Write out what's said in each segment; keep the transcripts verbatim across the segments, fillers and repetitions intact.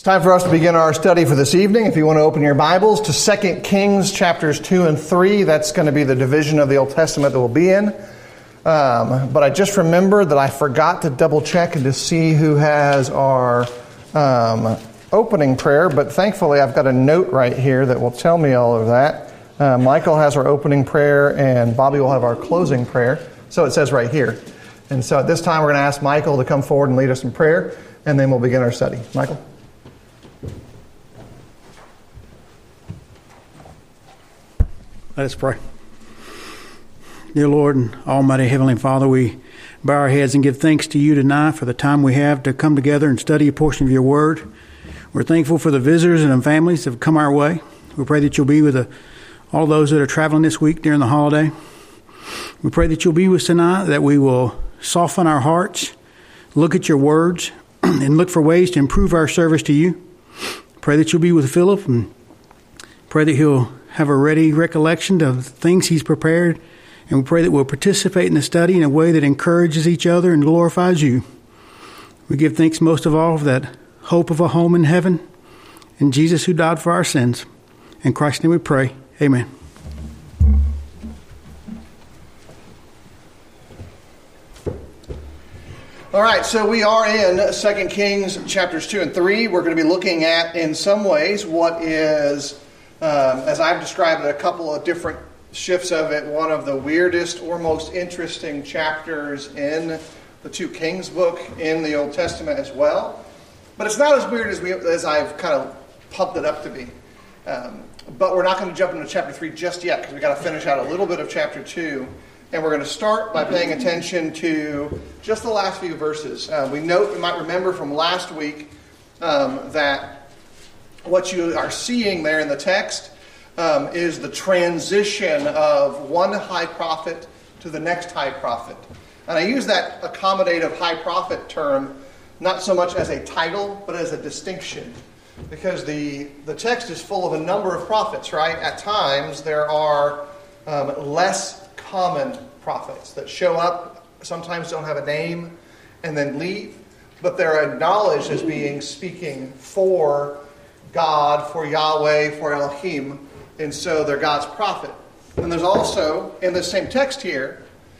Time for us to begin our study for this evening. If you want to open your Bibles to Second Kings chapters two and three, that's going to be the division of the Old Testament that we'll be in. Um, but I just remembered that I forgot to double check and to see who has our um, opening prayer. But thankfully, I've got a note right here that will tell me all of that. Uh, Michael has our opening prayer, and Bobby will have our closing prayer. So it says right here. And so at this time, we're going to ask Michael to come forward and lead us in prayer, and then we'll begin our study. Michael? Let us pray. Dear Lord and Almighty Heavenly Father, we bow our heads and give thanks to you tonight for the time we have to come together and study a portion of your word. We're thankful for the visitors and families that have come our way. We pray that you'll be with the, all those that are traveling this week during the holiday. We pray that you'll be with us tonight, that we will soften our hearts, look at your words, and look for ways to improve our service to you. Pray that you'll be with Philip, and pray that he'll have a ready recollection of things he's prepared, and we pray that we'll participate in the study in a way that encourages each other and glorifies you. We give thanks most of all for that hope of a home in heaven, and Jesus who died for our sins. In Christ's name we pray. Amen. All right, so we are in Second Kings chapters two and three. We're going to be looking at, in some ways, what is, um, as I've described it, a couple of different shifts of it, one of the weirdest or most interesting chapters in the two Kings book in the Old Testament as well. But it's not as weird as, we, as I've kind of pumped it up to be. Um, but we're not going to jump into chapter three just yet, because we've got to finish out a little bit of chapter two. And we're going to start by paying attention to just the last few verses. Uh, we note, you might remember from last week, um, that what you are seeing there in the text um, is the transition of one high prophet to the next high prophet. And I use that accommodative high prophet term not so much as a title, but as a distinction. Because the, the text is full of a number of prophets, right? At times there are um, less common prophets that show up, sometimes don't have a name, and then leave, but they're acknowledged as being speaking for God, for Yahweh, for Elohim, and so they're God's prophet. And there's also, in the same text here,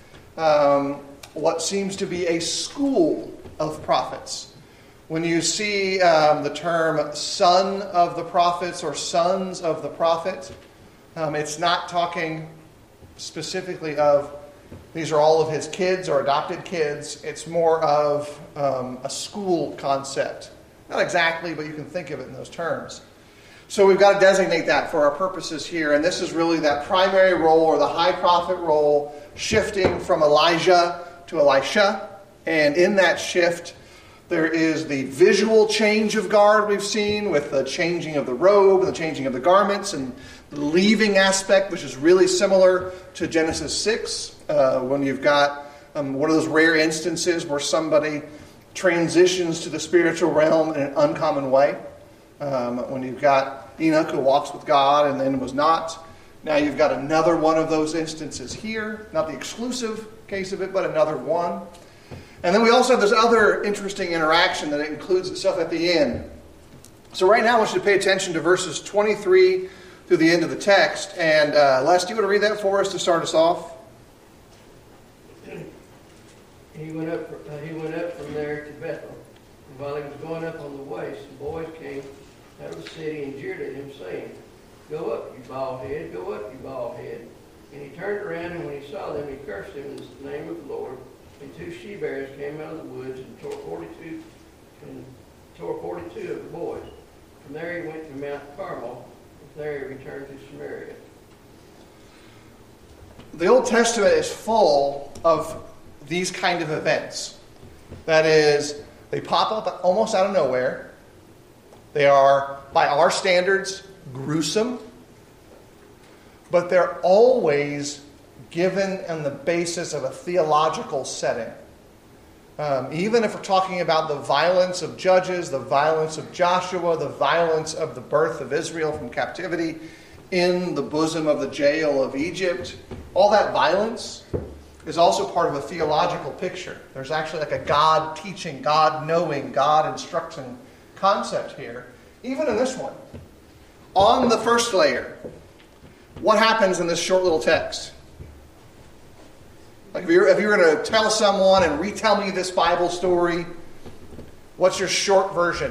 um, what seems to be a school of prophets. When you see um, the term son of the prophets or sons of the prophet, um, it's not talking specifically of these are all of his kids or adopted kids. It's more of um, a school concept. Not exactly, but you can think of it in those terms. So we've got to designate that for our purposes here. And this is really that primary role, or the high prophet role, shifting from Elijah to Elisha. And in that shift, there is the visual change of guard we've seen with the changing of the robe and the changing of the garments, and the leaving aspect, which is really similar to Genesis six, uh, when you've got um, one of those rare instances where somebody transitions to the spiritual realm in an uncommon way. Um, when you've got Enoch who walks with God and then was not. Now you've got another one of those instances here. Not the exclusive case of it, but another one. And then we also have this other interesting interaction that includes itself at the end. So right now I want you to pay attention to verses twenty-three through the end of the text. And uh, Les, do you want to read that for us to start us off? He went up. Uh, he went up from there to Bethel. And while he was going up on the way, some boys came out of the city and jeered at him, saying, "Go up, you bald head! Go up, you bald head!" And he turned around, and when he saw them, he cursed them in the name of the Lord. And two she-bears came out of the woods and tore forty-two and tore forty-two of the boys. From there he went to Mount Carmel. From there he returned to Samaria. The Old Testament is full of these kind of events. That is, they pop up almost out of nowhere. They are, by our standards, gruesome. But they're always given on the basis of a theological setting. Um, even if we're talking about the violence of Judges, the violence of Joshua, the violence of the birth of Israel from captivity in the bosom of the jail of Egypt, all that violence is also part of a theological picture. There's actually like a God teaching, God knowing, God instructing concept here. even in this one. On the first layer, what happens in this short little text? Like if you're, if you're going to tell someone and retell me this Bible story, what's your short version?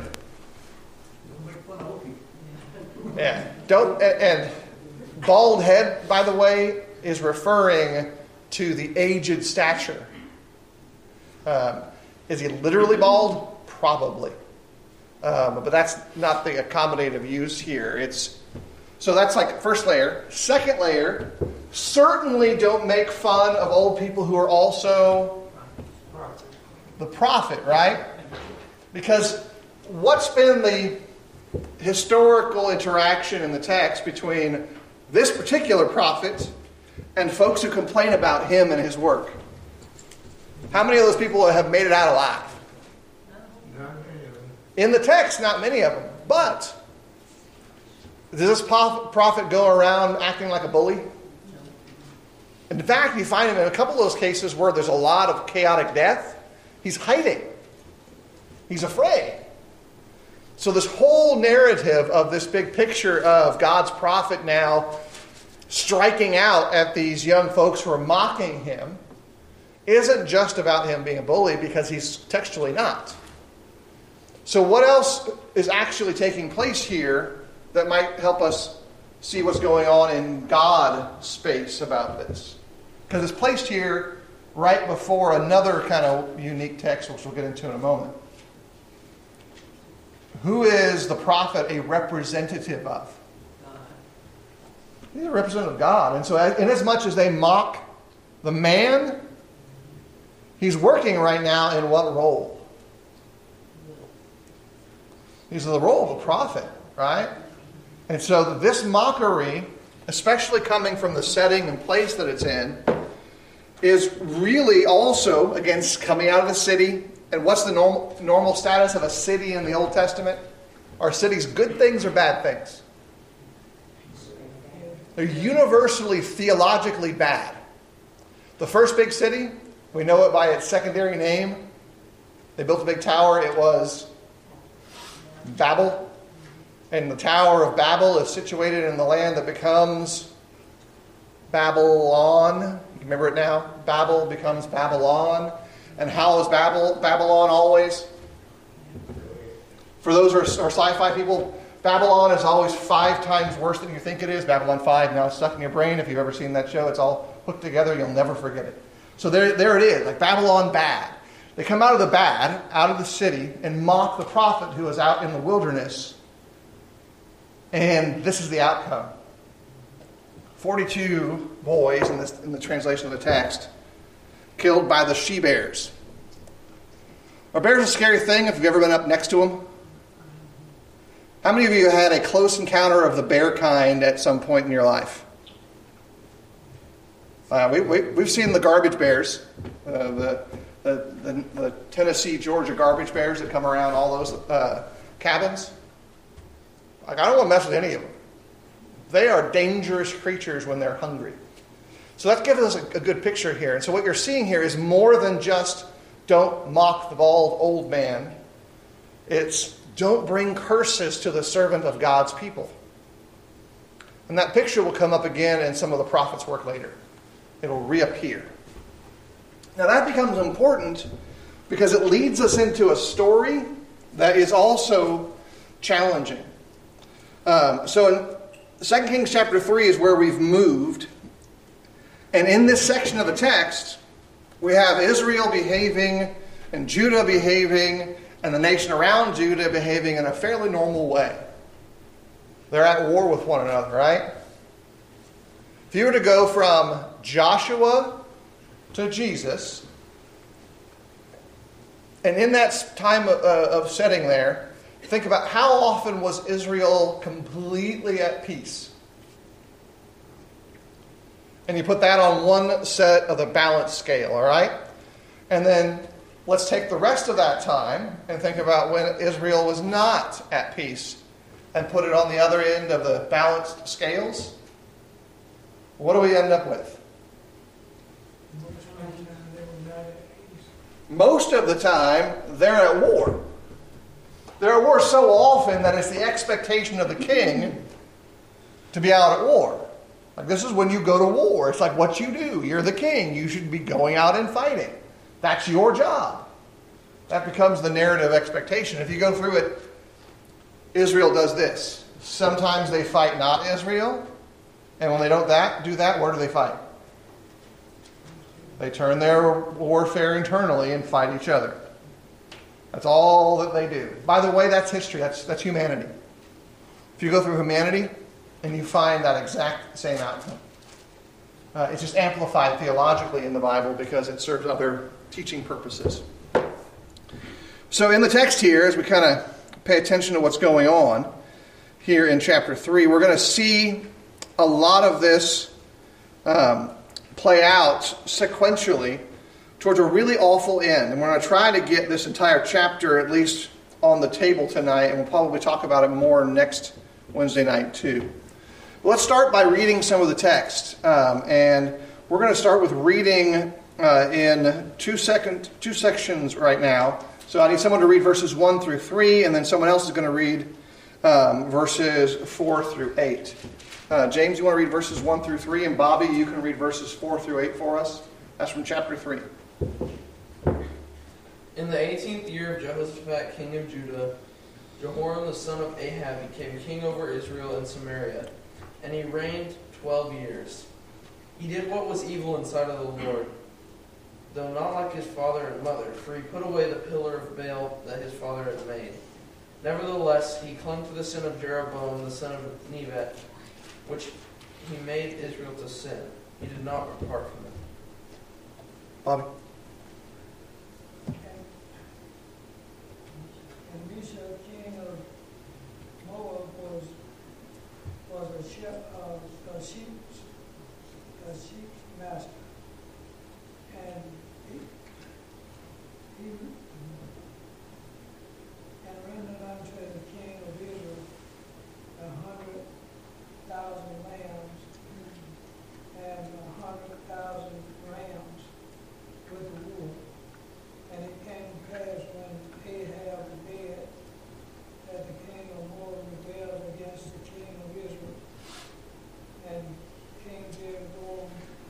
Yeah. Don't and, and bald head, by the way, is referring to the aged stature. Um, is he literally bald? Probably. Um, but that's not the accommodative use here. It's so that's like first layer. Second layer, certainly don't make fun of old people who are also the prophet, right? Because what's been the historical interaction in the text between this particular prophet and folks who complain about him and his work? How many of those people have made it out alive? In the text, not many of them. But does this prophet go around acting like a bully? In fact, you find him in a couple of those cases where there's a lot of chaotic death. He's hiding. He's afraid. So this whole narrative of this big picture of God's prophet now striking out at these young folks who are mocking him isn't just about him being a bully, because he's textually not. So what else is actually taking place here that might help us see what's going on in God space about this? Because it's placed here right before another kind of unique text, which we'll get into in a moment. Who is the prophet a representative of? God. He's a representative of God. And so inasmuch as they mock the man, he's working right now in what role? He's in the role of a prophet, right? And so this mockery, especially coming from the setting and place that it's in, is really also, again, coming out of the city. And what's the normal, normal status of a city in the Old Testament? Are cities good things or bad things? They're universally theologically bad. The first big city, we know it by its secondary name. They built a big tower. It was Babel. And the Tower of Babel is situated in the land that becomes Babylon. You remember it now? Babel becomes Babylon. And how is Babel, Babylon always? For those who are, are sci-fi people, Babylon is always five times worse than you think it is. Babylon five, now it's stuck in your brain. If you've ever seen that show, it's all hooked together. You'll never forget it. So there, there it is, like Babylon bad. They come out of the bad, out of the city, and mock the prophet who is out in the wilderness. And this is the outcome. forty-two boys, in, this, in the translation of the text, killed by the she-bears. Are bears a scary thing if you've ever been up next to them? How many of you had a close encounter of the bear kind at some point in your life? Uh, we, we, we've seen the garbage bears, uh, the, the, the, the Tennessee, Georgia garbage bears that come around all those uh, cabins. Like, I don't want to mess with any of them. They are dangerous creatures when they're hungry. So that gives us a, a good picture here. And so what you're seeing here is more than just don't mock the bald old man. It's don't bring curses to the servant of God's people. And that picture will come up again in some of the prophets' work later. It'll reappear. Now that becomes important because it leads us into a story that is also challenging. Um, so in Second Kings chapter three is where we've moved. And in this section of the text, we have Israel behaving and Judah behaving and the nation around Judah behaving in a fairly normal way. They're at war with one another, right? If you were to go from Joshua to Jesus, and in that time of, uh, of setting there, think about how often was Israel completely at peace? And you put that on one set of the balance scale, all right? And then let's take the rest of that time and think about when Israel was not at peace and put it on the other end of the balanced scales. What do we end up with? Most of the time, they're at war. There are wars so often that it's the expectation of the king to be out at war. Like, this is when you go to war. It's like what you do. You're the king. You should be going out and fighting. That's your job. That becomes the narrative expectation. If you go through it, Israel does this. Sometimes they fight not Israel. And when they don't that, do that, where do they fight? They turn their warfare internally and fight each other. That's all that they do. By the way, that's history. That's, that's humanity. If you go through humanity and you find that exact same outcome. Uh, it's just amplified theologically in the Bible because it serves other teaching purposes. So in the text here, as we kind of pay attention to what's going on here in chapter three, we're going to see a lot of this um, play out sequentially towards a really awful end. And we're going to try to get this entire chapter at least on the table tonight, and we'll probably talk about it more next Wednesday night too. But let's start by reading some of the text. Um, and we're going to start with reading uh, in two, second, two sections right now. So I need someone to read verses one through three, and then someone else is going to read um, verses four through eight. Uh, James, you want to read verses one through three, and Bobby, you can read verses four through eight for us. That's from chapter three. In the eighteenth year of Jehoshaphat, king of Judah, Jehoram the son of Ahab became king over Israel and Samaria, and he reigned twelve years. He did what was evil in sight of the Lord, though not like his father and mother, for he put away the pillar of Baal that his father had made. Nevertheless, he clung to the sin of Jeroboam the son of Nebat, which he made Israel to sin. He did not depart from it. Bobby? And Misha, king of Moab, was was a sheep, uh, a sheep, a sheep master, and he, he and rendered unto the king of Israel a hundred thousand lambs and a hundred thousand rams with the wool. And it came to pass when Ahab was dead that the king of Moab rebelled against the king of Israel. And King Jeroboam,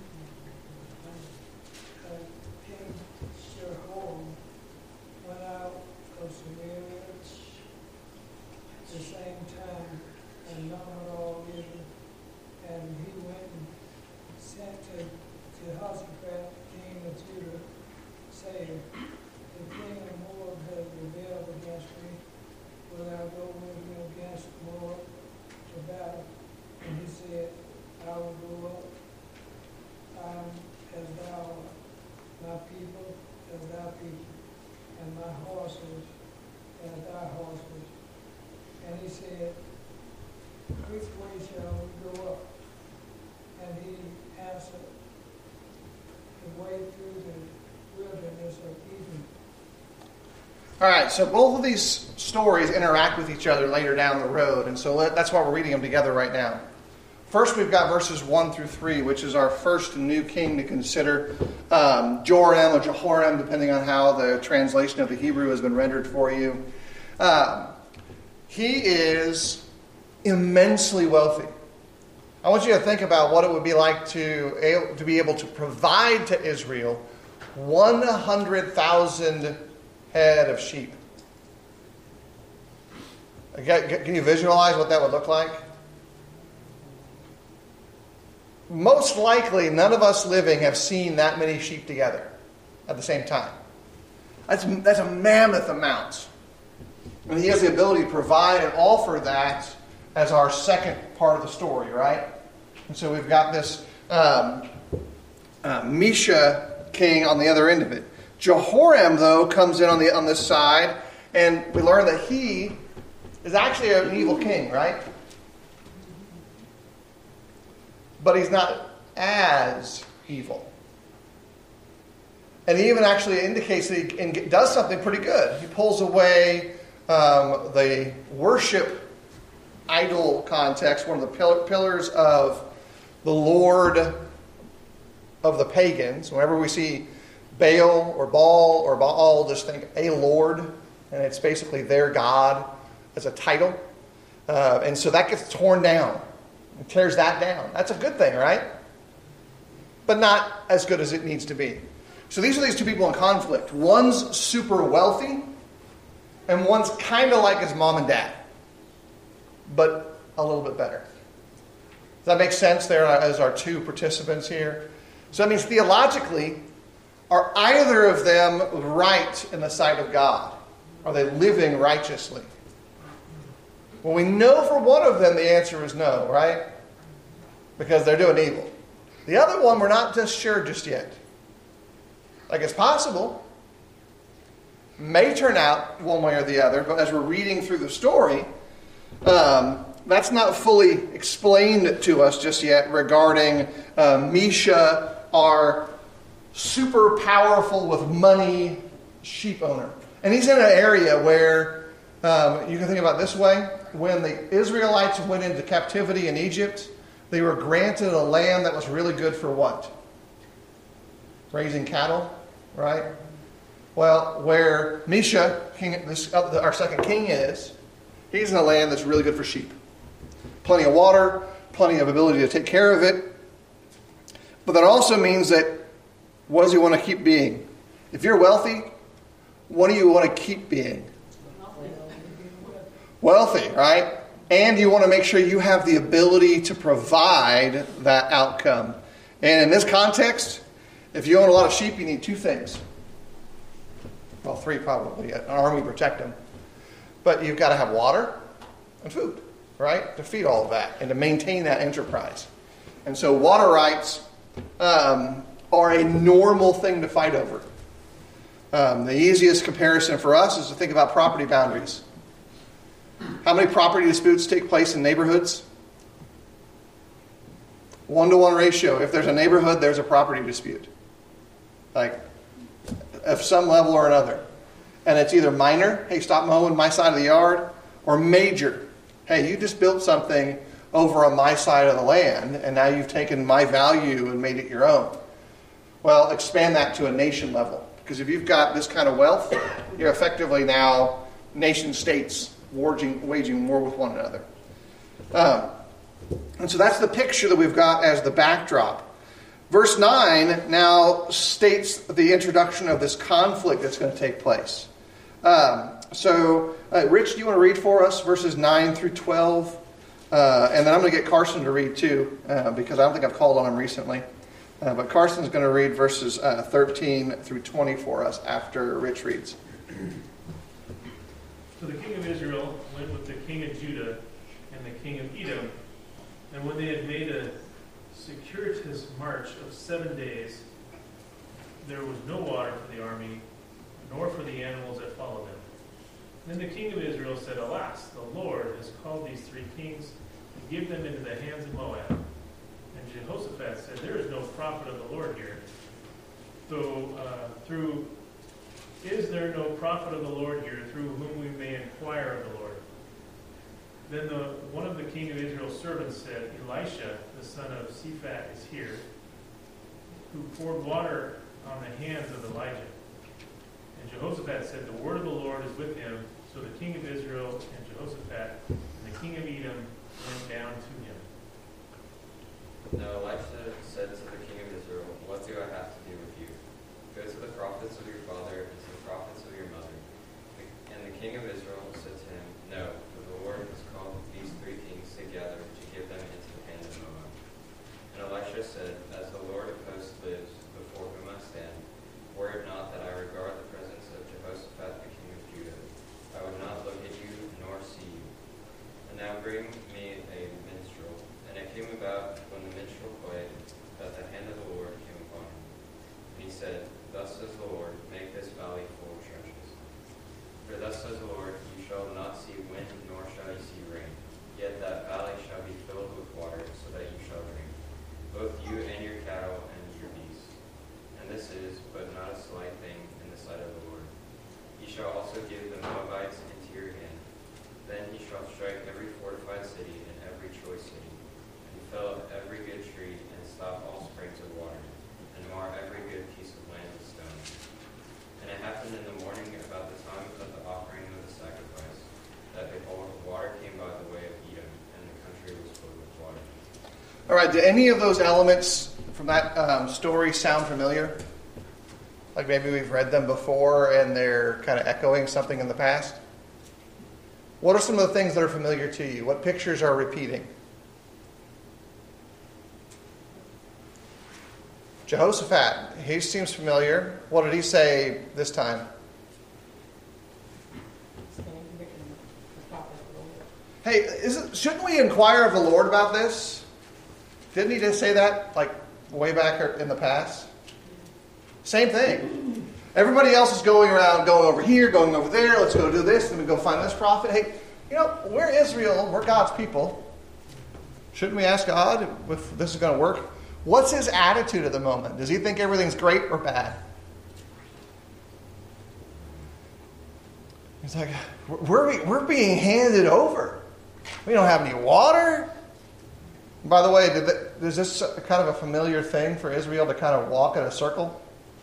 uh, King Jehoram went out of Samaria at the same time and numbered all Israel. And he went and sent to Jehoshaphat, king of Judah, saying, the king of Moab has rebelled against me. Will thou go with me against Moab to battle? And he said, I will go up. I am as thou art, my people as thy people, and my horses as thy horses. And he said, which way shall we go up? And he answered, the way through the wilderness of Eden. All right, so both of these stories interact with each other later down the road, and so let, that's why we're reading them together right now. First, we've got verses one through three, which is our first new king to consider. Um, Joram or Jehoram, depending on how the translation of the Hebrew has been rendered for you. Um, he is immensely wealthy. I want you to think about what it would be like to, to be able to provide to Israel one hundred thousand head of sheep. Can you visualize what that would look like? Most likely, none of us living have seen that many sheep together at the same time. That's, that's a mammoth amount. And he has the ability to provide and offer that as our second part of the story, right? And so we've got this um, uh, Misha king on the other end of it. Jehoram, though, comes in on the on this side, and we learn that he is actually an evil king, right? But he's not as evil. And he even actually indicates that he does something pretty good. He pulls away um, the worship idol context, one of the pillars of the Lord of the pagans. Whenever we see Baal or Baal or Baal, just think a Lord. and it's basically their god as a title. Uh, and so that gets torn down. It tears that down. That's a good thing, right? But not as good as it needs to be. So these are these two people in conflict. One's super wealthy, and one's kind of like his mom and dad, but a little bit better. Does that make sense there as our two participants here? So that means theologically, are either of them right in the sight of God? Are they living righteously? Well, we know for one of them the answer is no, right? Because they're doing evil. The other one, we're not just sure just yet. Like, it's possible. May turn out one way or the other, but as we're reading through the story, um, that's not fully explained to us just yet regarding uh, Misha, our super powerful with money sheep owner. And he's in an area where, um, you can think about it this way, when the Israelites went into captivity in Egypt, they were granted a land that was really good for what? Raising cattle, right? Well, where Misha, king, this, uh, our second king is, he's in a land that's really good for sheep. Plenty of water, plenty of ability to take care of it. But that also means that, what does he want to keep being? If you're wealthy, what do you want to keep being? Wealthy, right? And you want to make sure you have the ability to provide that outcome. And in this context, if you own a lot of sheep, you need two things. Well, three probably. An army to protect them. But you've got to have water and food, right? To feed all of that and to maintain that enterprise. And so water rights um, are a normal thing to fight over. Um, the easiest comparison for us is to think about property boundaries. How many property disputes take place in neighborhoods? One-to-one ratio. If there's a neighborhood, there's a property dispute. Like, of some level or another. And it's either minor, hey, stop mowing my side of the yard, or major, hey, you just built something over on my side of the land, and now you've taken my value and made it your own. Well, expand that to a nation level. Because if you've got this kind of wealth, you're effectively now nation states waging, waging war with one another. Um, and so that's the picture that we've got as the backdrop. Verse nine now states the introduction of this conflict that's going to take place. Um, so, uh, Rich, do you want to read for us verses nine through twelve? Uh, and then I'm going to get Carson to read too, uh, because I don't think I've called on him recently. Uh, but Carson's going to read verses uh, thirteen through twenty for us after Rich reads. So the king of Israel went with the king of Judah and the king of Edom. And when they had made a circuitous march of seven days, there was no water for the army, nor for the animals that followed them. Then the king of Israel said, Alas, the Lord has called these three kings to give them into the hands of Moab. And Jehoshaphat said, There is no prophet of the Lord here. So uh, through Is there no prophet of the Lord here through whom we may inquire of the Lord? Then the, one of the king of Israel's servants said, Elisha, the son of Shaphat, is here, who poured water on the hands of Elijah. And Jehoshaphat said, The word of the Lord is with him. So the king of Israel and Jehoshaphat and the king of Edom went down to him. Now Elisha said to the king of Israel, What do I have to do with you? Go to the prophets of your father and to the prophets of your mother. And the king of Israel said to him, No, for the Lord has called these three kings together to give them into the hand of Moab. And Elisha said, As the Lord of hosts lives, before whom I stand, were it not that I regard the presence of Jehoshaphat the king of Judah, I would not look at you nor see you. And now bring me a minstrel. And it came about when the minstrel played that the hand of the Lord came upon him. And he said, Thus says the Lord, make this valley full of trenches. For thus says the Lord, you shall not see wind, nor shall you see rain. Yet that valley shall be filled with water, so that you shall drink, both you and your cattle and your beasts. And this is but not a slight thing in the sight of the Lord. He shall also give the Moabites into your hand. Then he shall strike every fortified city and every choice city, and fell every good tree, and stop all springs of water, and mar every good piece of land with stones. And it happened in the morning about the time of the offering All right, do any of those elements from that um, story sound familiar? Like maybe we've read them before and they're kind of echoing something in the past? What are some of the things that are familiar to you? What pictures are repeating? Jehoshaphat, he seems familiar. What did he say this time? Hey, is it, shouldn't we inquire of the Lord about this? Didn't he just say that like way back in the past? Same thing. Everybody else is going around, going over here, going over there. Let's go do this, and we go find this prophet. Hey, you know, we're Israel. We're God's people. Shouldn't we ask God if this is going to work? What's his attitude at the moment? Does he think everything's great or bad? He's like, we're, we're being handed over. We don't have any water. By the way, did the, is this kind of a familiar thing for Israel to kind of walk in a circle?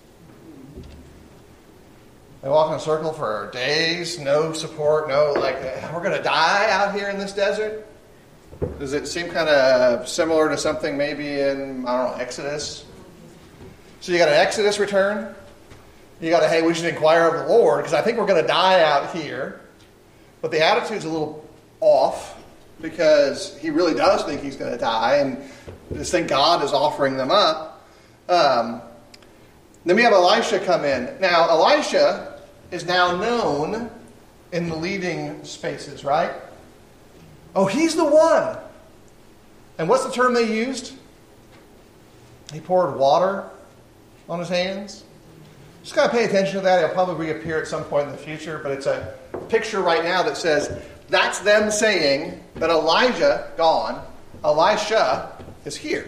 They walk in a circle for days, no support, no, like, we're going to die out here in this desert? Does it seem kind of similar to something maybe in, I don't know, Exodus? So you got an Exodus return. You got a, hey, we should inquire of the Lord because I think we're going to die out here. But the attitude's a little off because he really does think he's going to die and just think God is offering them up. Um, then we have Elisha come in. Now, Elisha is now known in the leading spaces, right? Oh, he's the one. And what's the term they used? He poured water on his hands. Just got to pay attention to that. It'll probably reappear at some point in the future, but it's a picture right now that says that's them saying that Elijah, gone, Elisha is here.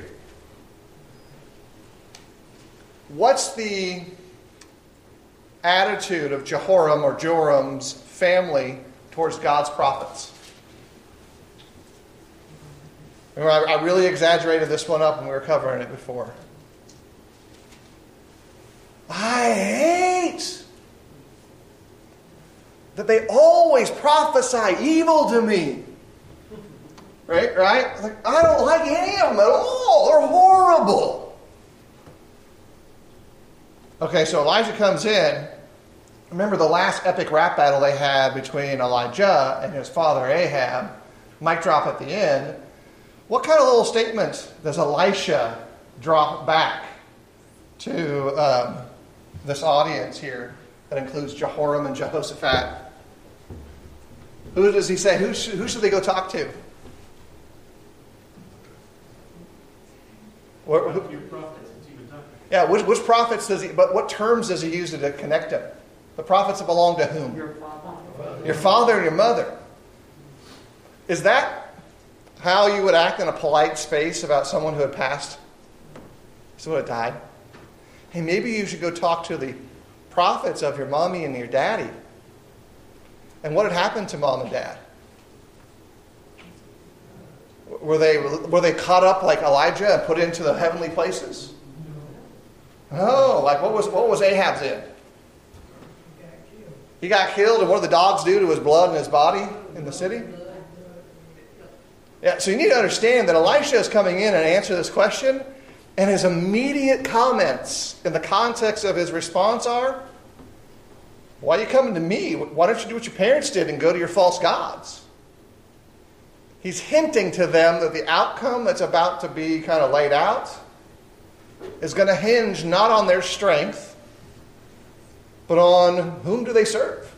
What's the attitude of Jehoram or Joram's family towards God's prophets? Remember, I really exaggerated this one up when we were covering it before. I hate that they always prophesy evil to me. Right? Right? Like, I don't like any of them at all. They're horrible. Okay, so Elijah comes in. Remember the last epic rap battle they had between Elijah and his father Ahab. Mic drop at the end. What kind of little statement does Elisha drop back to um, this audience here that includes Jehoram and Jehoshaphat? Who does he say? Who should, who should they go talk to? What, who, Your prophets, it's even talking. yeah, which, which prophets does he, but what terms does he use to connect them? The prophets that belong to whom? Your father. Your father and your mother. Is that how you would act in a polite space about someone who had passed? Someone who had died? Hey, maybe you should go talk to the prophets of your mommy and your daddy. And what had happened to mom and dad? Were they, were they caught up like Elijah and put into the heavenly places? No. Like what was, what was Ahab's end? He got killed, and what did the dogs do to his blood and his body in the city? Yeah, so you need to understand that Elisha is coming in and answer this question, and his immediate comments in the context of his response are, why are you coming to me? Why don't you do what your parents did and go to your false gods? He's hinting to them that the outcome that's about to be kind of laid out is going to hinge not on their strength, but on whom do they serve?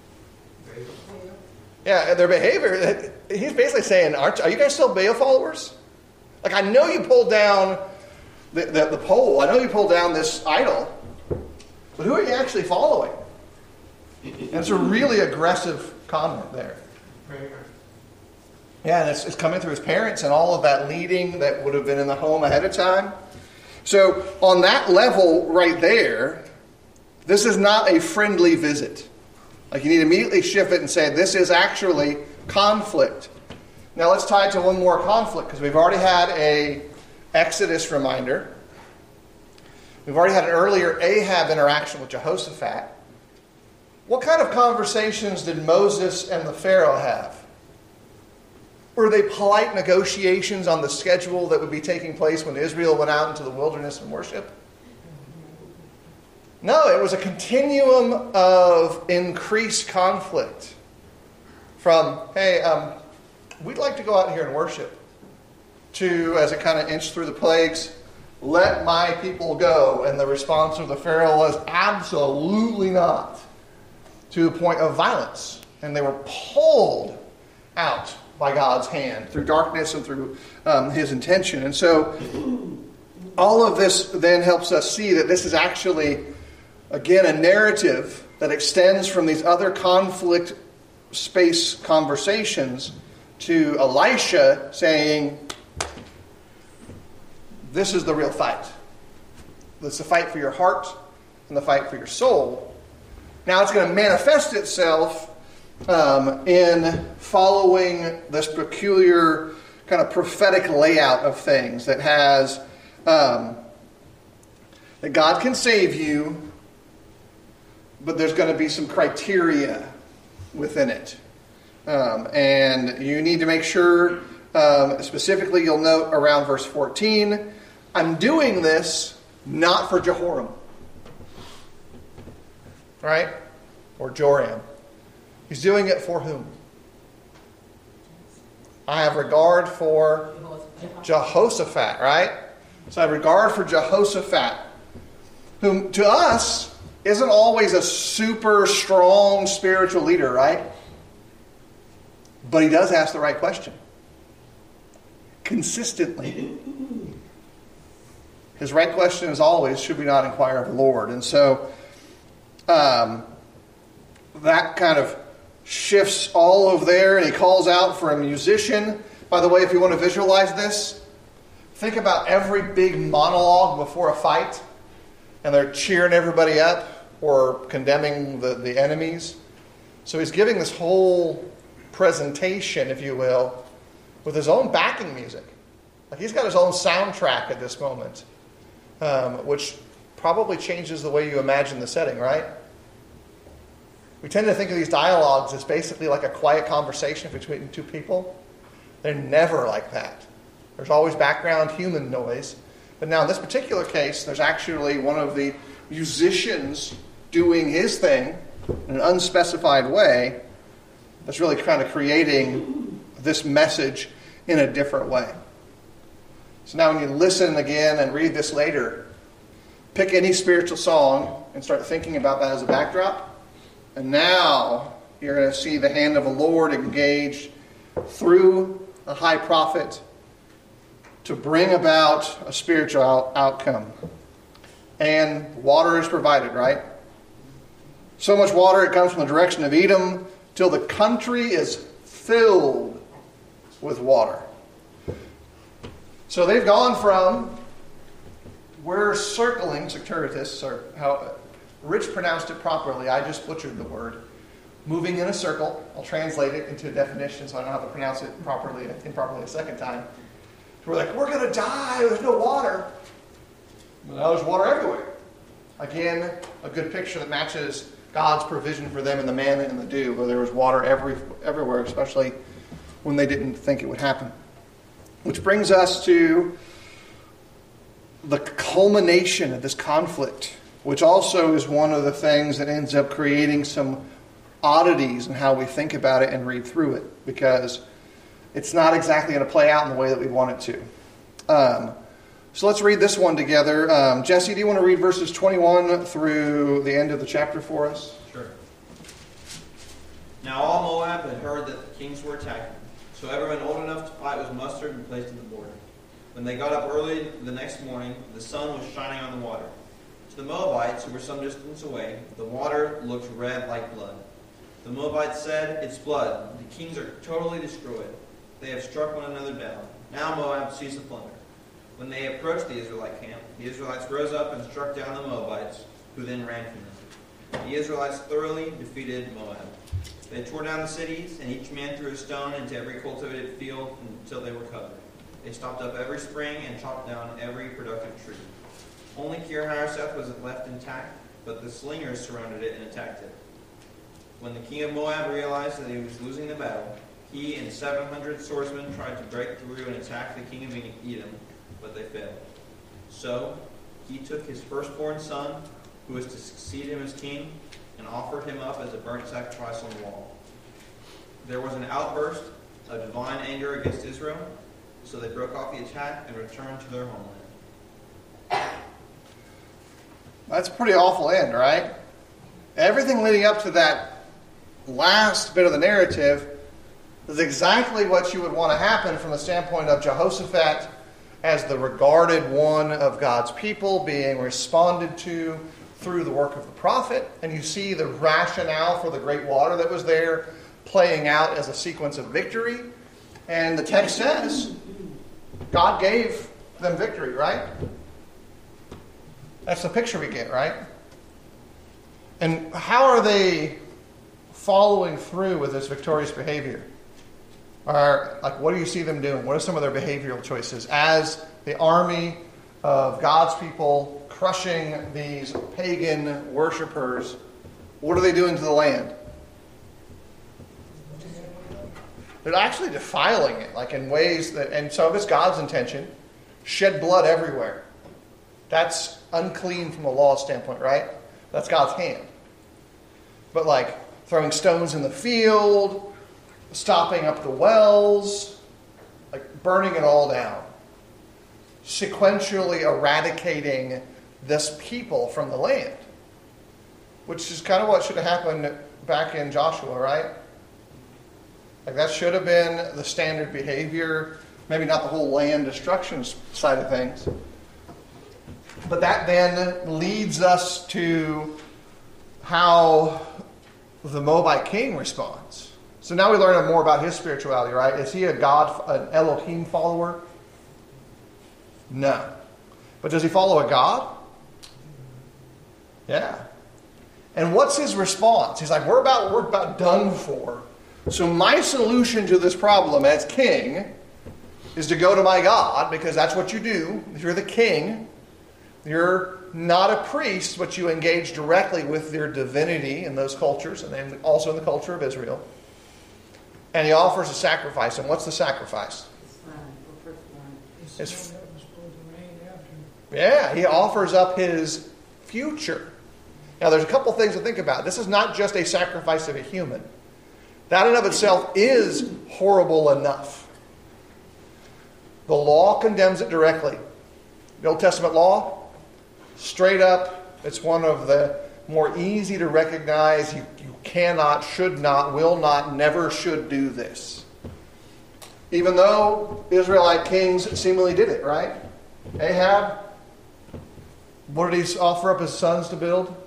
Yeah, their behavior. He's basically saying, Aren't, are you guys still Baal followers? Like, I know you pulled down the, the, the pole. I know you pulled down this idol. But who are you actually following? And it's a really aggressive comment there. Yeah, and it's, it's coming through his parents and all of that leading that would have been in the home ahead of time. So on that level right there, this is not a friendly visit. Like, you need to immediately shift it and say, this is actually conflict. Now let's tie it to one more conflict, because we've already had a Exodus reminder. We've already had an earlier Ahab interaction with Jehoshaphat. What kind of conversations did Moses and the Pharaoh have? Were they polite negotiations on the schedule that would be taking place when Israel went out into the wilderness and worship? No, it was a continuum of increased conflict. From, hey, um, we'd like to go out here and worship, to, as it kind of inched through the plagues, let my people go. And the response of the Pharaoh was, absolutely not, to the point of violence. And they were pulled out by God's hand through darkness and through um, his intention. And so all of this then helps us see that this is actually, again, a narrative that extends from these other conflict space conversations to Elisha saying, this is the real fight. It's the fight for your heart and the fight for your soul. Now it's going to manifest itself Um, in following this peculiar kind of prophetic layout of things that has um, that God can save you, but there's going to be some criteria within it. Um, and you need to make sure, um, specifically you'll note around verse fourteen, I'm doing this not for Jehoram. Right? Or Joram. He's doing it for whom? I have regard for Jehoshaphat, right? So I have regard for Jehoshaphat, whom to us isn't always a super strong spiritual leader, right? But he does ask the right question. Consistently. His right question is always, should we not inquire of the Lord? And so um, that kind of shifts all over there, and he calls out for a musician. By the way, if you want to visualize this, think about every big monologue before a fight, and they're cheering everybody up or condemning the, the enemies. So he's giving this whole presentation, if you will, with his own backing music. Like he's got his own soundtrack at this moment, um, which probably changes the way you imagine the setting, right? We tend to think of these dialogues as basically like a quiet conversation between two people. They're never like that. There's always background human noise. But now in this particular case, there's actually one of the musicians doing his thing in an unspecified way that's really kind of creating this message in a different way. So now when you listen again and read this later, pick any spiritual song and start thinking about that as a backdrop. And now you're going to see the hand of the Lord engaged through a high prophet to bring about a spiritual out- outcome. And water is provided, right? So much water it comes from the direction of Edom till the country is filled with water. So they've gone from, we're circling, Securitas, or how Rich pronounced it properly. I just butchered the word. Moving in a circle. I'll translate it into a definition so I don't have to pronounce it properly improperly a second time. We're like, we're going to die. There's no water. But now there's water everywhere. Again, a good picture that matches God's provision for them in the manna and the dew, where there was water every everywhere, especially when they didn't think it would happen. Which brings us to the culmination of this conflict, which also is one of the things that ends up creating some oddities in how we think about it and read through it, because it's not exactly going to play out in the way that we want it to. Um, so let's read this one together. Um, Jesse, do you want to read verses twenty-one through the end of the chapter for us? Sure. Now all Moab had heard that the kings were attacking, so everyone old enough to fight was mustered and placed at the border. When they got up early the next morning, the sun was shining on the water. To the Moabites, who were some distance away, the water looked red like blood. The Moabites said, "It's blood. The kings are totally destroyed. They have struck one another down. Now Moab sees the plunder." When they approached the Israelite camp, the Israelites rose up and struck down the Moabites, who then ran from them. The Israelites thoroughly defeated Moab. They tore down the cities, and each man threw a stone into every cultivated field until they were covered. They stopped up every spring and chopped down every productive tree. Only Kir-Hareseth was left intact, but the slingers surrounded it and attacked it. When the king of Moab realized that he was losing the battle, He and seven hundred swordsmen tried to break through and attack the king of Edom, but they failed. So he took his firstborn son, who was to succeed him as king, and offered him up as a burnt sacrifice on the wall. There was an outburst of divine anger against Israel, so they broke off the attack and returned to their homeland. That's a pretty awful end, right? Everything leading up to that last bit of the narrative is exactly what you would want to happen from the standpoint of Jehoshaphat as the regarded one of God's people being responded to through the work of the prophet. And you see the rationale for the great water that was there playing out as a sequence of victory. And the text says God gave them victory, right? That's the picture we get, right? And how are they following through with this victorious behavior? Or, like, what do you see them doing? What are some of their behavioral choices as the army of God's people crushing these pagan worshipers? What are they doing to the land? They're actually defiling it, like in ways that, and so if it's God's intention, shed blood everywhere. That's unclean from a law standpoint, right? That's God's hand. But like throwing stones in the field, stopping up the wells, like burning it all down. Sequentially eradicating this people from the land. Which is kind of what should have happened back in Joshua, right? Like that should have been the standard behavior. Maybe not the whole land destruction side of things. But that then leads us to how the Moabite king responds. So now we learn more about his spirituality, right? Is he a God, an Elohim follower? No. But does he follow a God? Yeah. And what's his response? He's like, we're about, we're about done for. So my solution to this problem as king is to go to my God, because that's what you do. If you're the king, you're not a priest, but you engage directly with their divinity in those cultures, and then also in the culture of Israel. And he offers a sacrifice. And what's the sacrifice? It's, yeah, he offers up his future. Now, there's a couple things to think about. This is not just a sacrifice of a human. That in of itself is horrible enough. The law condemns it directly. The Old Testament law, straight up, it's one of the more easy to recognize. You, you cannot, should not, will not, never should do this. Even though Israelite kings seemingly did it, right? Ahab, what did he offer up his sons to build?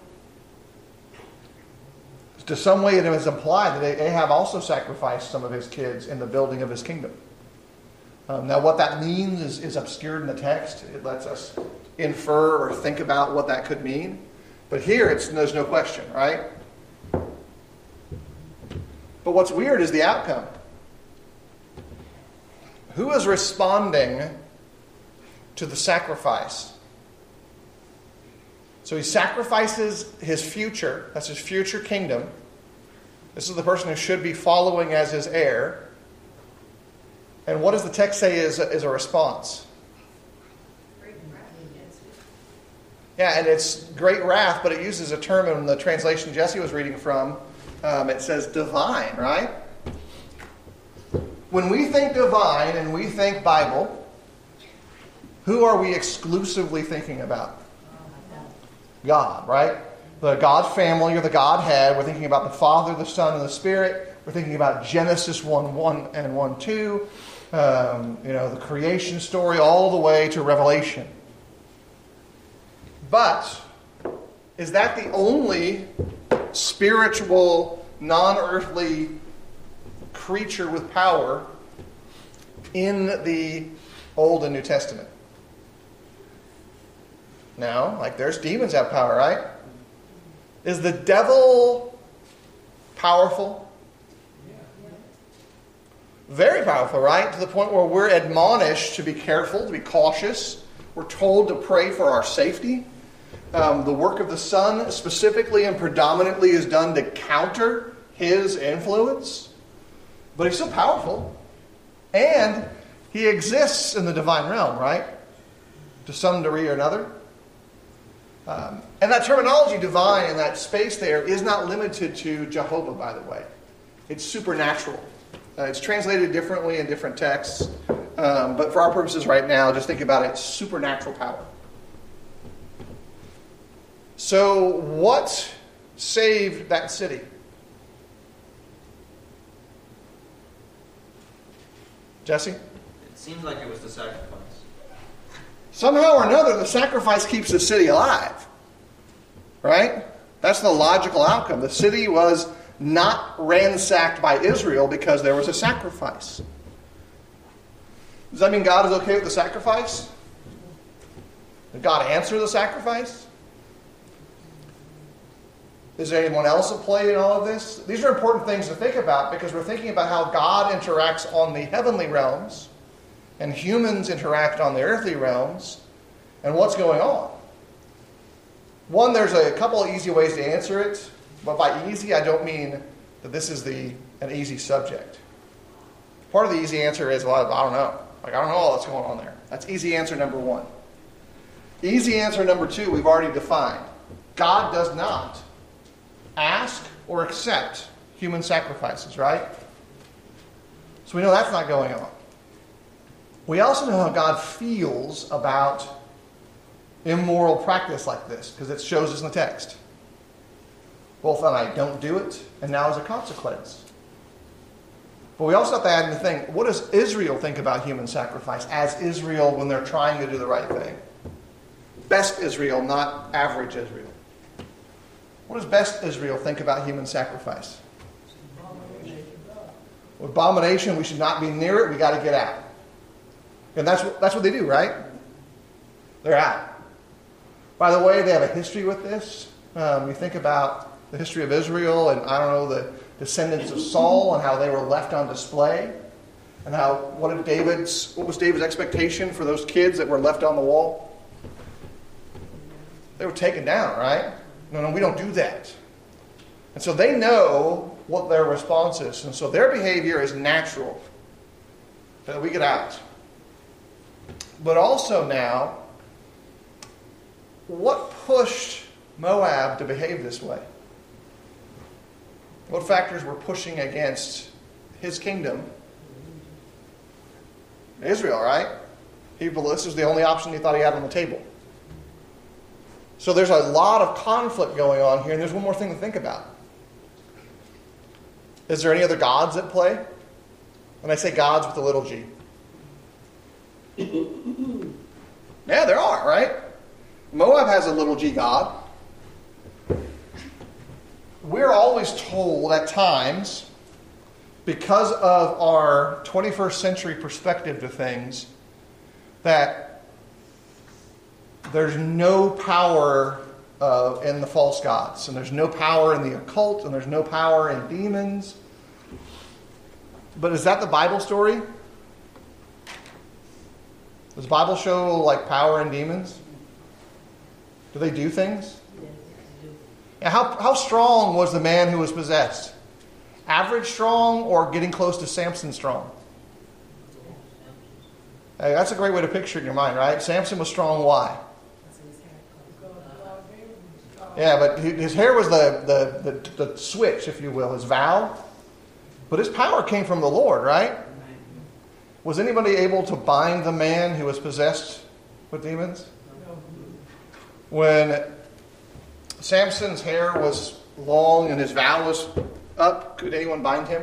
To some way it is implied that Ahab also sacrificed some of his kids in the building of his kingdom. Um, now what that means is, is obscured in the text. It lets us infer or think about what that could mean. But here it's, there's no question, right? But what's weird is the outcome. Who is responding to the sacrifice? So he sacrifices his future. That's his future kingdom. This is the person who should be following as his heir. And what does the text say is a, is a response? Yeah, and it's great wrath, but it uses a term in the translation Jesse was reading from. Um, it says divine, right? When we think divine and we think Bible, who are we exclusively thinking about? God, right? The God family or the Godhead. We're thinking about the Father, the Son, and the Spirit. We're thinking about Genesis one one and one two. Um, you know, the creation story all the way to Revelation. But is that the only spiritual, non-earthly creature with power in the Old and New Testament? No, like there's demons have power, right? Is the devil powerful? Very powerful, right? To the point where we're admonished to be careful, to be cautious. We're told to pray for our safety. Um, the work of the Son specifically and predominantly is done to counter his influence. but he's still powerful. And he exists in the divine realm, right? To some degree or another. Um, and that terminology, divine, and that space there is not limited to Jehovah, by the way. It's supernatural. Uh, it's translated differently in different texts. Um, but for our purposes right now, just think about it, it's supernatural power. So what saved that city? Jesse? It seems like it was the sacrifice. Somehow or another, the sacrifice keeps the city alive. Right? That's the logical outcome. The city was not ransacked by Israel because there was a sacrifice. Does that mean God is okay with the sacrifice? Did God answer the sacrifice? Is there anyone else at play in all of this? These are important things to think about because we're thinking about how God interacts on the heavenly realms and humans interact on the earthly realms and what's going on. One, there's a couple of easy ways to answer it, but by easy I don't mean that this is the an easy subject. Part of the easy answer is, well, I don't know. Like, I don't know all that's going on there. That's easy answer number one. Easy answer number two, we've already defined. God does not ask or accept human sacrifices, right? So we know that's not going on. We also know how God feels about immoral practice like this, because it shows us in the text. Both on I don't do it, and now as a consequence. But we also have to add in the thing, what does Israel think about human sacrifice as Israel when they're trying to do the right thing? Best Israel, not average Israel. What does best Israel think about human sacrifice? Abomination, we should not be near it, we got to get out. And that's what, that's what they do, right? They're out. By the way, they have a history with this. Um, you think about the history of Israel and, I don't know, the descendants of Saul and how they were left on display. And how, what did David's, what was David's expectation for those kids that were left on the wall? They were taken down, right? No, no, we don't do that. And so they know what their response is. And so their behavior is natural. That we get out. But also now, what pushed Moab to behave this way? What factors were pushing against his kingdom? Israel, right? He, this was the only option he thought he had on the table. So there's a lot of conflict going on here, and there's one more thing to think about. Is there any other gods at play? When I say gods with a little g. Yeah, there are, right? Moab has a little g god. We're always told at times, because of our twenty-first century perspective to things, that there's no power uh, in the false gods, and there's no power in the occult, and there's no power in demons. But is that the Bible story? Does the Bible show like power in demons? Do they do things? Yeah, how, how strong was the man who was possessed? Average strong or getting close to Samson strong? Hey, that's a great way to picture it in your mind, right? Samson was strong, why? Yeah, but his hair was the, the, the, the switch, if you will, his vow. But his power came from the Lord, right? Was anybody able to bind the man who was possessed with demons? When Samson's hair was long and his vow was up, could anyone bind him?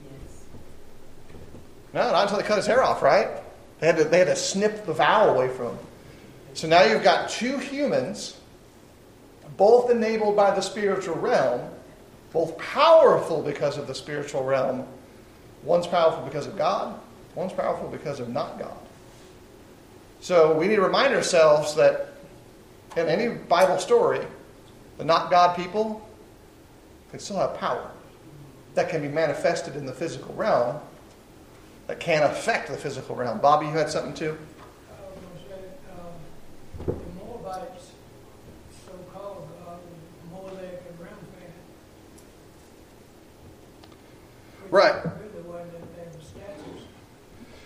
No, not until they cut his hair off, right? They had to, they had to snip the vow away from him. So now you've got two humans, both enabled by the spiritual realm, both powerful because of the spiritual realm. One's powerful because of God, one's powerful because of not God. So we need to remind ourselves that in any Bible story, the not God people can still have power that can be manifested in the physical realm, that can affect the physical realm. Bobby, you had something too? I was going to say, um, the Moabites, so-called God, Molech and Remphan. Right. Really wasn't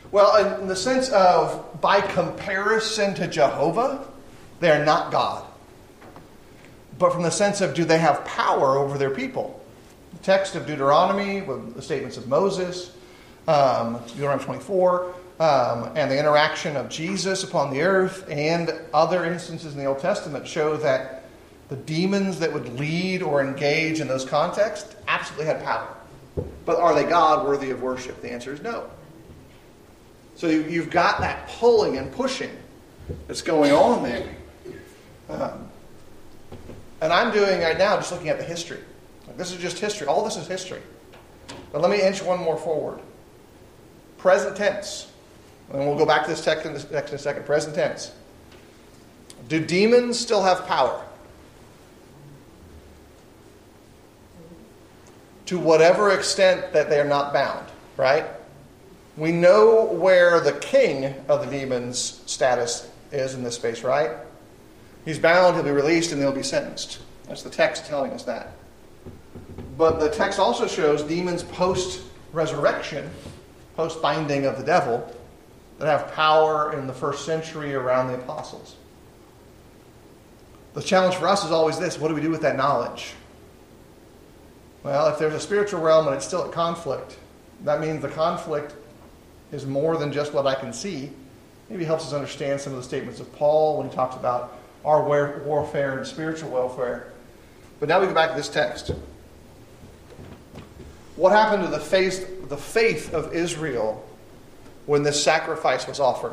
Well, in the sense of, by comparison to Jehovah, they are not God. But from the sense of, do they have power over their people? The text of Deuteronomy, with the statements of Moses, um, Deuteronomy twenty-four, um, and the interaction of Jesus upon the earth, and other instances in the Old Testament show that the demons that would lead or engage in those contexts absolutely had power. But are they God worthy of worship? The answer is no. So you've got that pulling and pushing that's going on there. Um, and I'm doing right now just looking at the history. Like, this is just history. All this is history. But let me inch one more forward. Present tense. And we'll go back to this text in a second. Present tense. Do demons still have power? To whatever extent that they are not bound, right? We know where the king of the demons' status is in this space, right? He's bound, he'll be released, and they'll be sentenced. That's the text telling us that. But the text also shows demons post-resurrection, post-binding of the devil, that have power in the first century around the apostles. The challenge for us is always this: what do we do with that knowledge? Well, if there's a spiritual realm and it's still at conflict, that means the conflict is more than just what I can see. Maybe helps us understand some of the statements of Paul when he talks about our warfare and spiritual welfare. But now we go back to this text. What happened to the faith, the faith of Israel when this sacrifice was offered?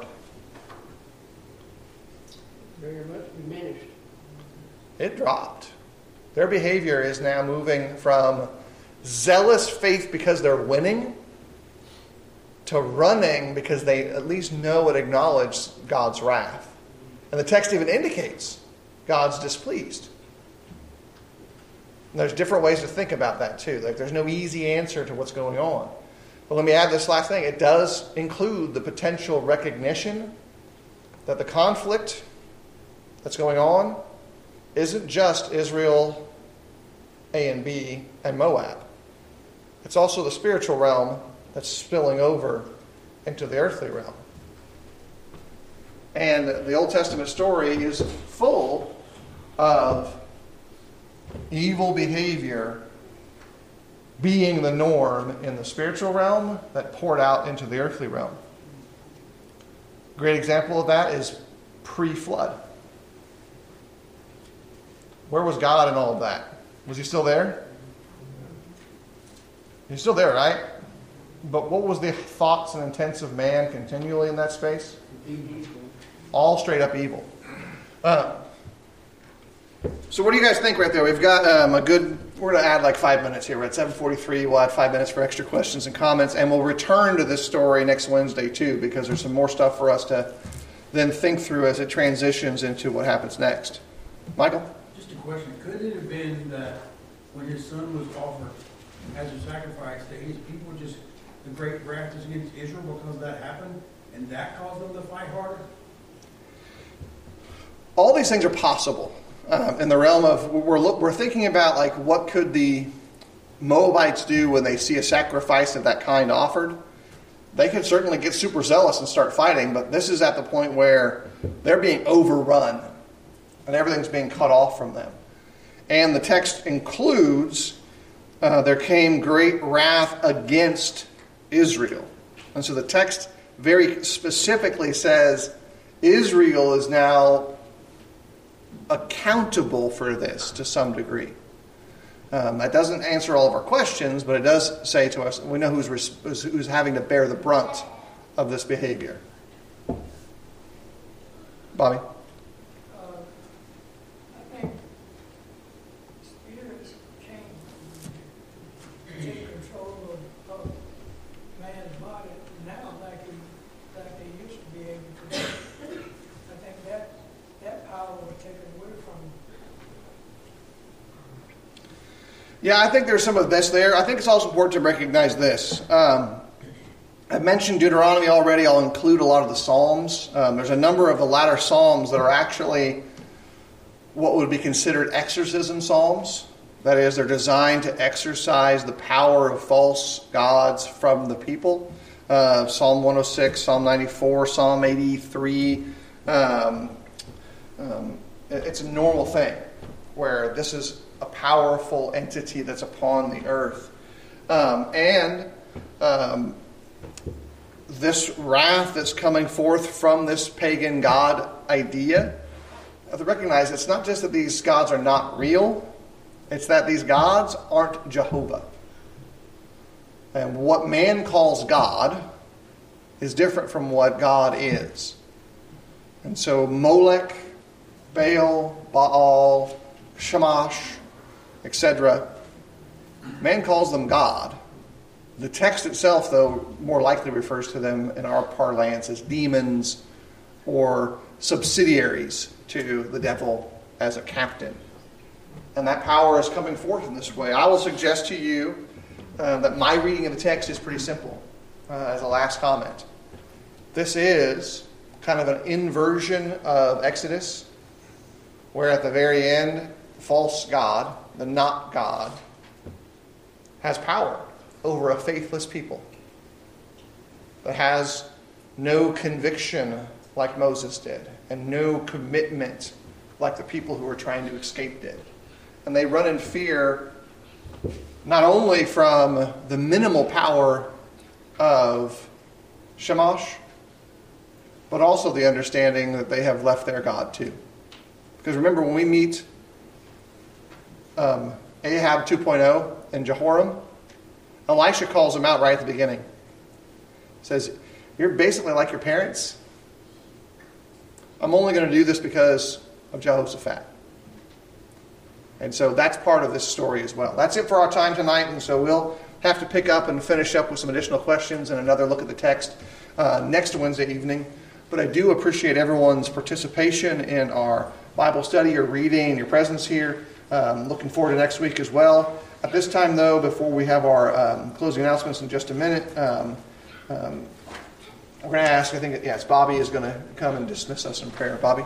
Very much diminished. It dropped. Their behavior is now moving from zealous faith because they're winning to running because they at least know and acknowledge God's wrath. And the text even indicates God's displeased. And there's different ways to think about that too. Like, there's no easy answer to what's going on. But let me add this last thing. It does include the potential recognition that the conflict that's going on isn't just Israel, A and B, and Moab. It's also the spiritual realm that's spilling over into the earthly realm. And the Old Testament story is full of evil behavior being the norm in the spiritual realm that poured out into the earthly realm. A great example of that is pre-flood. Where was God in all of that? Was he still there? He's still there, right? But what was the thoughts and intents of man continually in that space? All straight up evil. Uh, so what do you guys think right there? We've got um, a good, we're going to add like five minutes here. We're at seven forty-three. We'll add five minutes for extra questions and comments. And we'll return to this story next Wednesday too, because there's some more stuff for us to then think through as it transitions into what happens next. Michael? Just a question. Could it have been that when his son was offered as a sacrifice, that his people just, the great wrath is against Israel because that happened, and that caused them to fight harder? All these things are possible um, in the realm of, we're, look, we're thinking about like what could the Moabites do when they see a sacrifice of that kind offered. They could certainly get super zealous and start fighting, but this is at the point where they're being overrun and everything's being cut off from them. And the text includes, uh, there came great wrath against Israel. And so the text very specifically says Israel is now accountable for this to some degree. Um, that doesn't answer all of our questions, but it does say to us, we know who's, res- who's having to bear the brunt of this behavior. Bobby? Uh, I think spirits can take control of, of man's body now like, he, like they used to be able to do. I think that, that power was taken away from them. Yeah, I think there's some of this there. I think it's also important to recognize this. Um, I mentioned Deuteronomy already. I'll include a lot of the Psalms. Um, there's a number of the latter Psalms that are actually what would be considered exorcism Psalms. That is, they're designed to exercise the power of false gods from the people. Uh, Psalm one oh six, Psalm ninety-four, Psalm eighty-three. Um, um, it's a normal thing where this is a powerful entity that's upon the earth. Um, and um, this wrath that's coming forth from this pagan god idea, you have to recognize it's not just that these gods are not real, it's that these gods aren't Jehovah. And what man calls God is different from what God is. And so Molech, Baal, Baal, Shamash, et cetera, man calls them God. The text itself, though, more likely refers to them in our parlance as demons or subsidiaries to the devil as a captain. And that power is coming forth in this way. I will suggest to you uh, that my reading of the text is pretty simple, uh, as a last comment. This is kind of an inversion of Exodus, where at the very end, the false god, the not God, has power over a faithless people that has no conviction like Moses did and no commitment like the people who are trying to escape did. And they run in fear not only from the minimal power of Shamash, but also the understanding that they have left their God too. Because remember, when we meet um, Ahab two point oh and Jehoram, Elisha calls him out right at the beginning. He says, you're basically like your parents. I'm only going to do this because of Jehoshaphat. And so that's part of this story as well. That's it for our time tonight, and so we'll have to pick up and finish up with some additional questions and another look at the text uh, next Wednesday evening. But I do appreciate everyone's participation in our Bible study, your reading, your presence here. Um, looking forward to next week as well. At this time, though, before we have our um, closing announcements in just a minute, um, um, we're going to ask, I think, yes, Bobby is going to come and dismiss us in prayer. Bobby?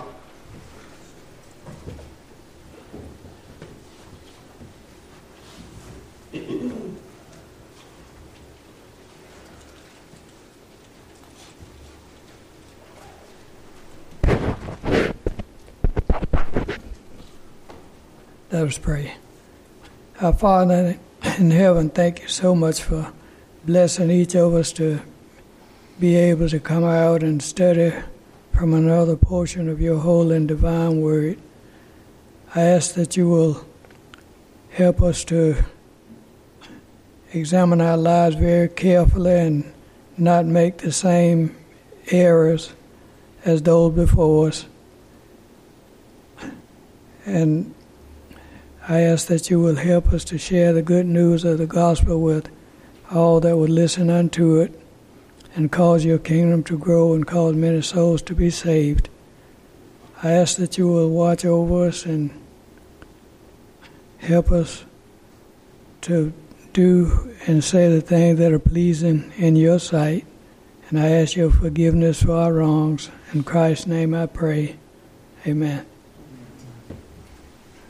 Let us pray. Our Father in heaven, thank you so much for blessing each of us to be able to come out and study from another portion of your holy and divine word. I ask that you will help us to examine our lives very carefully and not make the same errors as those before us. And I ask that you will help us to share the good news of the gospel with all that would listen unto it and cause your kingdom to grow and cause many souls to be saved. I ask that you will watch over us and help us to do and say the things that are pleasing in your sight. And I ask your forgiveness for our wrongs. In Christ's name I pray. Amen.